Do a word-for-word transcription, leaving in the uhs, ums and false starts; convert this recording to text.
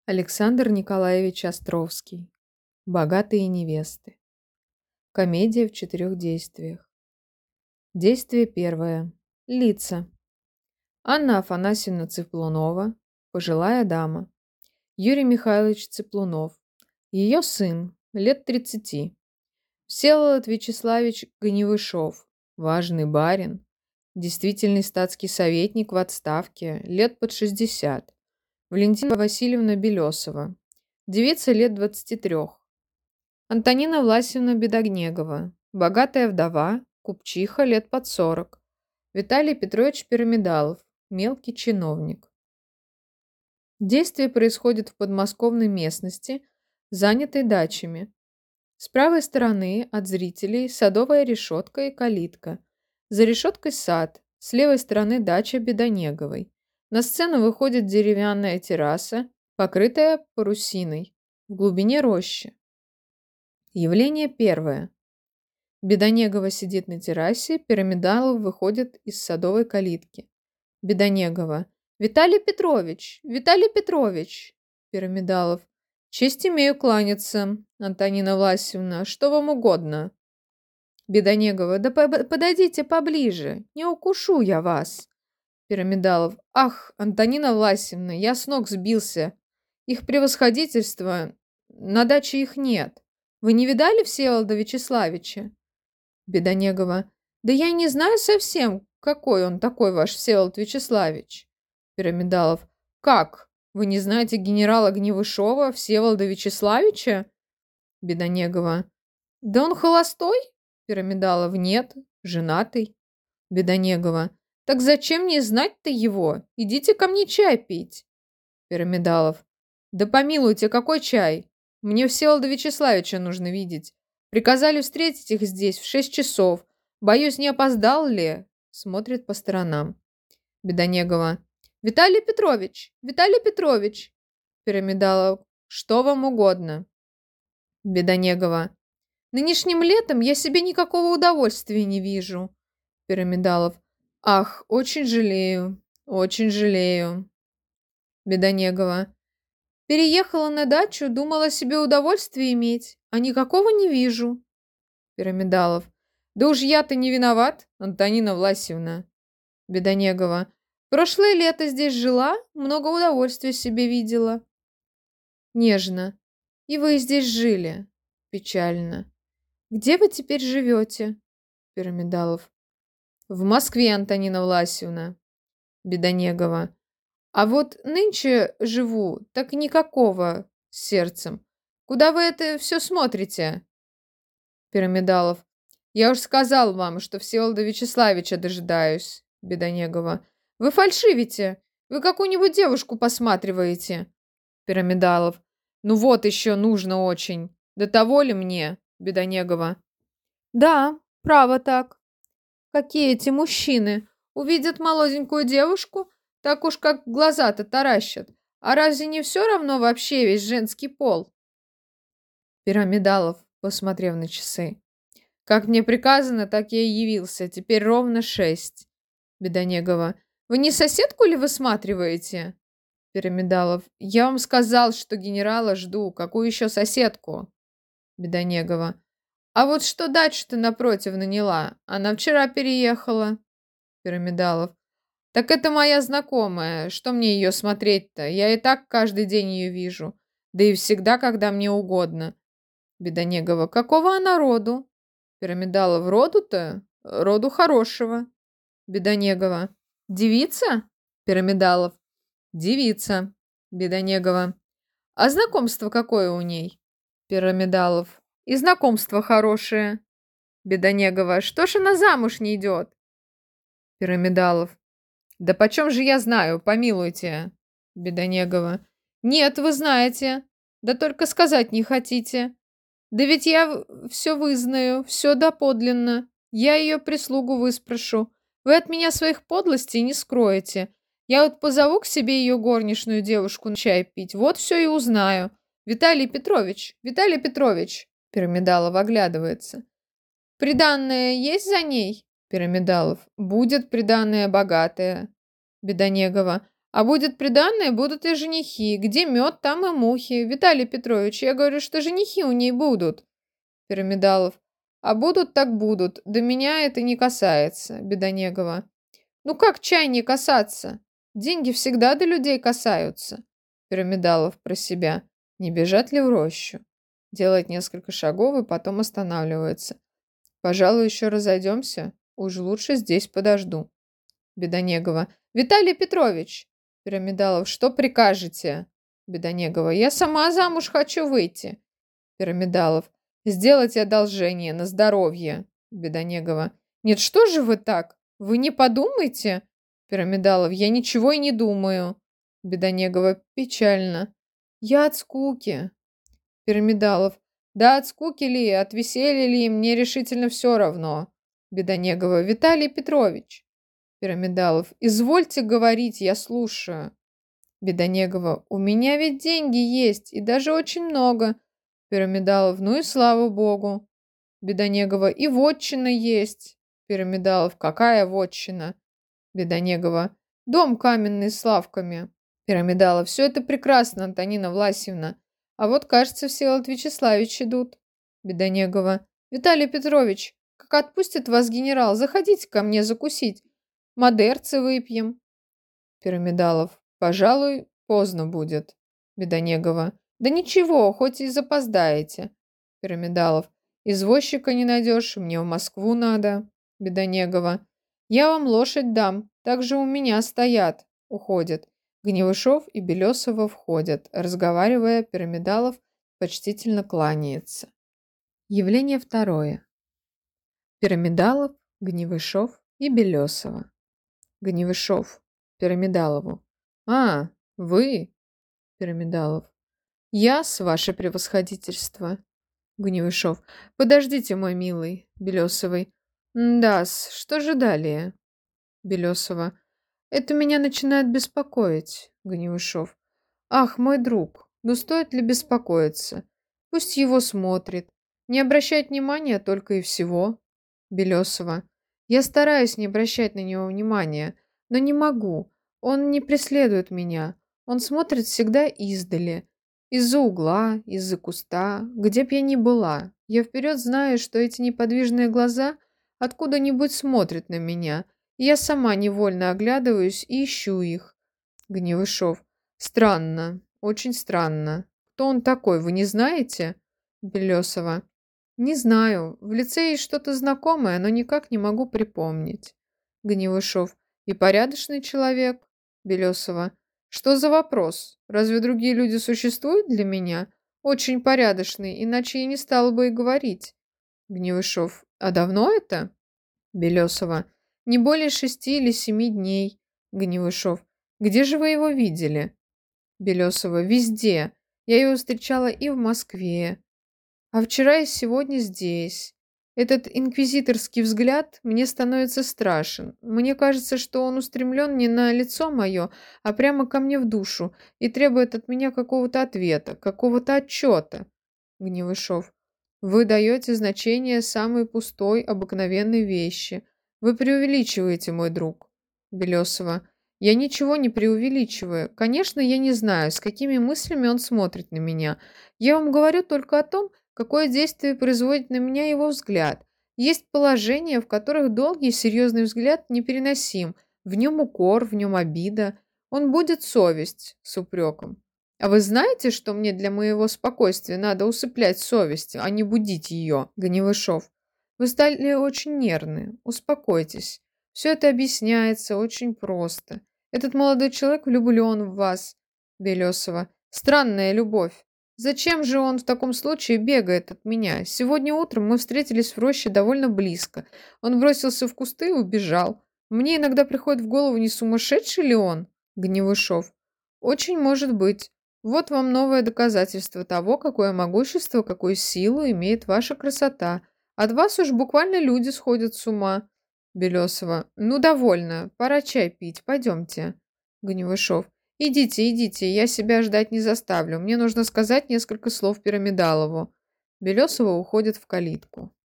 Александр Николаевич Островский. Богатые невесты. Комедия в четырех действиях. Действие первое. Лица. Анна Афанасьевна Цыплунова, пожилая дама. Юрий Михайлович Цыплунов, ее сын, лет тридцати. Всеволод Вячеславич Гневышов, важный барин, действительный статский советник в отставке, лет под шестьдесят. Валентина Васильевна Белесова, девица лет двадцати трех. Антонина Власьевна Бедогнегова, богатая вдова, купчиха лет под сорок. Виталий Петрович Пирамидалов, мелкий чиновник. Действие происходит в подмосковной местности, занятой дачами. С правой стороны от зрителей садовая решетка и калитка. За решеткой сад, с левой стороны дача Бедонеговой. На сцену выходит деревянная терраса, покрытая парусиной, в глубине рощи. Явление первое. Бедонегова сидит на террасе, Пирамидалов выходит из садовой калитки. Бедонегова. «Виталий Петрович! Виталий Петрович!» Пирамидалов. «Честь имею кланяться, Антонина Власьевна, что вам угодно?» Бедонегова. «Да подойдите поближе, не укушу я вас!» Пирамидалов. «Ах, Антонина Власьевна, я с ног сбился. Их превосходительство, на даче их нет. Вы не видали Всеволода Вячеславича?» Бедонегова. «Да я не знаю совсем, какой он такой, ваш Всеволод Вячеславич». Пирамидалов. «Как? Вы не знаете генерала Гневышова, Всеволода Вячеславича?» Бедонегова. «Да он холостой?» Пирамидалов. «Нет, женатый». Бедонегова. «Так зачем мне знать-то его? Идите ко мне чай пить». Пирамидалов. «Да помилуйте, какой чай? Мне Всеволода Вячеславича нужно видеть. Приказали встретить их здесь в шесть часов. Боюсь, не опоздал ли?» Смотрит по сторонам. Бедонегова. «Виталий Петрович! Виталий Петрович!» Пирамидалов. «Что вам угодно?» Бедонегова. «Нынешним летом я себе никакого удовольствия не вижу». Пирамидалов. «Ах, очень жалею, очень жалею». Бедонегова. «Переехала на дачу, думала себе удовольствие иметь, а никакого не вижу». Пирамидалов. «Да уж я-то не виноват, Антонина Власьевна». Бедонегова. «Прошлое лето здесь жила, много удовольствия себе видела». Нежно. «И вы здесь жили?» Печально. «Где вы теперь живете?» Пирамидалов. «В Москве, Антонина Власьевна». Бедонегова. «А вот нынче живу, так никакого с сердцем. Куда вы это все смотрите?» Пирамидалов. «Я уж сказал вам, что Всеволода Вячеславича дожидаюсь». Бедонегова. «Вы фальшивите. Вы какую-нибудь девушку посматриваете». Пирамидалов. «Ну вот еще нужно очень. До того ли мне?» Бедонегова. «Да, право так. Какие эти мужчины? Увидят молоденькую девушку, так уж как глаза-то таращат. А разве не все равно вообще весь женский пол?» Пирамидалов, посмотрев на часы. «Как мне приказано, так я и явился. Теперь ровно шесть». Бедонегова. «Вы не соседку ли высматриваете?» Пирамидалов. «Я вам сказал, что генерала жду. Какую еще соседку?» Бедонегова. «А вот что дачу-то напротив наняла? Она вчера переехала». Пирамидалов. «Так это моя знакомая. Что мне ее смотреть-то? Я и так каждый день ее вижу. Да и всегда, когда мне угодно». Бедонегова. «Какого она роду?» Пирамидалов. «Роду-то? Роду хорошего». Бедонегова. «Девица?» Пирамидалов. «Девица». Бедонегова. «А знакомство какое у ней?» Пирамидалов. «И знакомство хорошее». Бедонегова. «Что ж она замуж не идет?» Пирамидалов. «Да почем же я знаю, помилуйте». Бедонегова. «Нет, вы знаете. Да только сказать не хотите. Да ведь я все вызнаю, все доподлинно. Я ее прислугу выспрошу. Вы от меня своих подлостей не скроете. Я вот позову к себе ее горничную девушку на чай пить. Вот все и узнаю. Виталий Петрович, Виталий Петрович». Пирамидалов оглядывается. «Приданное есть за ней?» Пирамидалов. «Будет приданное богатое». Бедонегова. А будет приданое, будут и женихи. Где мед, там и мухи. Виталий Петрович, я говорю, что женихи у ней будут. Пирамидалов. А будут так будут. До меня это не касается. Бедонегова. Ну как чай не касаться? Деньги всегда до людей касаются. Пирамидалов про себя. Не бежать ли в рощу? Делает несколько шагов и потом останавливается. Пожалуй, еще разойдемся. Уж лучше здесь подожду. Бедонегова. Виталий Петрович. Пирамидалов. Что прикажете? Бедонегова. Я сама замуж хочу выйти. Пирамидалов. Сделайте одолжение на здоровье. Бедонегова. Нет, что же вы так? Вы не подумайте? Пирамидалов. Я ничего и не думаю. Бедонегова. Печально. Я от скуки. Пирамидалов. Да от скуки ли, от веселья ли, мне решительно все равно. Бедонегова. Виталий Петрович. Пирамидалов. Извольте говорить, я слушаю. Бедонегова. У меня ведь деньги есть, и даже очень много. Пирамидалов. Ну и слава богу. Бедонегова. И вотчина есть. Пирамидалов. Какая вотчина? Бедонегова. Дом каменный с лавками. Пирамидалов. Все это прекрасно, Антонина Власьевна. А вот, кажется, Всеволод Вячеславич идут. Бедонегова. Виталий Петрович, как отпустит вас генерал, заходите ко мне закусить. Модерцы выпьем. Пирамидалов. Пожалуй, поздно будет. Бедонегова. Да ничего, хоть и запоздаете. Пирамидалов. Извозчика не найдешь, мне в Москву надо. Бедонегова. Я вам лошадь дам, также у меня стоят. Уходят. Гневышов и Белесова входят. Разговаривая, Пирамидалов почтительно кланяется. Явление второе. Пирамидалов, Гневышов и Белесова. Гневышов Пирамидалову. А, вы? Пирамидалов. Я-с, ваше превосходительство. Гневышов. Подождите, мой милый. Белесовой. Да-с, что же далее? Белесова. Это меня начинает беспокоить. Гневышов. Ах, мой друг, ну стоит ли беспокоиться? Пусть его смотрит. Не обращать внимания только и всего. Белесова. Я стараюсь не обращать на него внимания, но не могу. Он не преследует меня. Он смотрит всегда издали. Из-за угла, из-за куста, где б я ни была. Я вперед знаю, что эти неподвижные глаза откуда-нибудь смотрят на меня, и я сама невольно оглядываюсь и ищу их. Гневышов. Странно, очень странно. Кто он такой, вы не знаете? Белесова. Не знаю. В лице есть что-то знакомое, но никак не могу припомнить. Гневышов. И порядочный человек? Белесова. Что за вопрос? Разве другие люди существуют для меня? Очень порядочный, иначе я не стала бы и говорить. Гневышов. А давно это? Белесова. Не более шести или семи дней. Гневышов. Где же вы его видели? Белесова. Везде. Я его встречала и в Москве. А вчера и сегодня здесь. Этот инквизиторский взгляд мне становится страшен. Мне кажется, что он устремлен не на лицо мое, а прямо ко мне в душу и требует от меня какого-то ответа, какого-то отчета. Гневышов. Вы даете значение самой пустой, обыкновенной вещи. Вы преувеличиваете, мой друг. Белесова. Я ничего не преувеличиваю. Конечно, я не знаю, с какими мыслями он смотрит на меня. Я вам говорю только о том, какое действие производит на меня его взгляд. Есть положения, в которых долгий и серьезный взгляд непереносим. В нем укор, в нем обида. Он будет совесть с упреком. А вы знаете, что мне для моего спокойствия надо усыплять совесть, а не будить ее? Гневышов. Вы стали очень нервны. Успокойтесь. Все это объясняется очень просто. Этот молодой человек влюблен в вас. Белесова. Странная любовь. Зачем же он в таком случае бегает от меня? Сегодня утром мы встретились в роще довольно близко. Он бросился в кусты и убежал. Мне иногда приходит в голову, не сумасшедший ли он? Гневышов. Очень может быть. Вот вам новое доказательство того, какое могущество, какую силу имеет ваша красота. От вас уж буквально люди сходят с ума. Белесова. Ну, довольно. Пора чай пить. Пойдемте. Гневышов. Идите, идите, я себя ждать не заставлю. Мне нужно сказать несколько слов Пирамидалову. Белесова уходит в калитку.